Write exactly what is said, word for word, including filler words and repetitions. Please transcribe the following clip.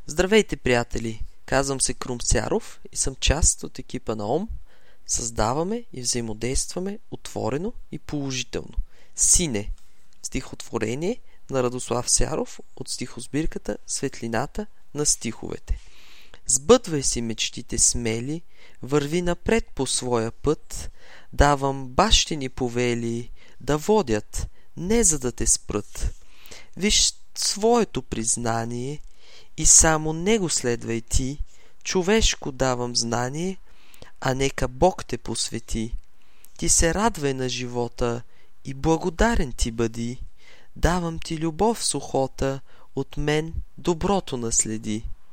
Здравейте, приятели! Казвам се Крум Цяров и съм част от екипа на Ом. Създаваме и взаимодействаме отворено и положително. Сине – стихотворение на Радослав Сяров от стихосбирката Светлината на стиховете. Сбъдвай си мечтите смели, върви напред по своя път, давам бащини повели да водят, не за да те спрат. Виж своето признание и само него следвай ти, човешко давам знание, а нека Бог те посвети. Ти се радвай на живота и благодарен ти бъди, давам ти любов с охота, от мен доброто наследи.